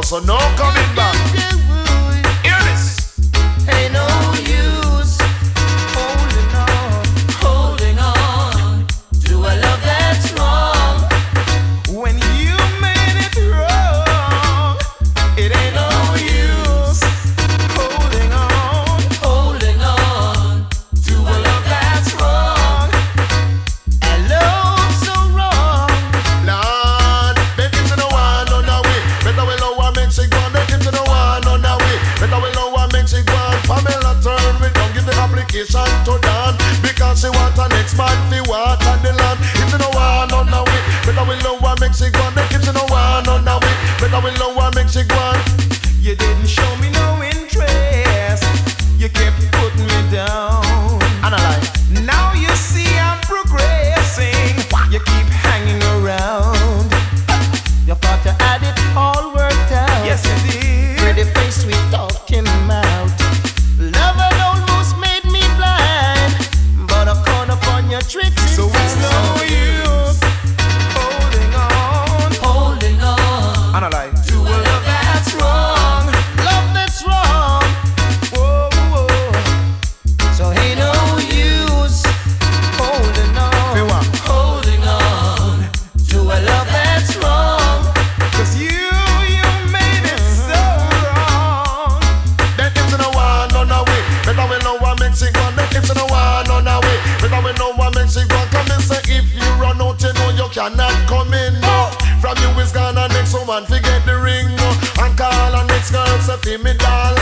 so no coming back. Hear this. Ain't no use holding on to a love that's wrong. When you made it wrong, it ain't no use holding on to a love that's wrong. A love so wrong. Lord, make it to the one on the way. Better we know what makes it go. Make it to the one on the way. Better we know what makes it go. Pamela turn we don't give the application to Dan because she want an next man fi water the land. If you know one on the way, better we know what makes it go. Make it to the one on the way. Better we know what makes it go. You didn't show me no interest. You kept putting me down. Analyze. Now you see I'm progressing. You keep hanging around. You thought you had it all worked out. Yes, you did. Pretty face, sweet talking mouth. Love had almost made me blind, but I caught upon your tricks. So it's no use holding on. Analyze. To a love that's wrong. Love that's wrong. Whoa, whoa. So ain't no use holding Fi on. what? Holding on to a love that's wrong. Cause you made it so wrong. Then it's in the one on the way. Better we know what makes it go. Then it's in the one on the way. Better we know what makes it go. Come and say if you run out, you know you cannot come in. No. From you is gonna next woman forget the ring. No. And call and next girl say feel me darling.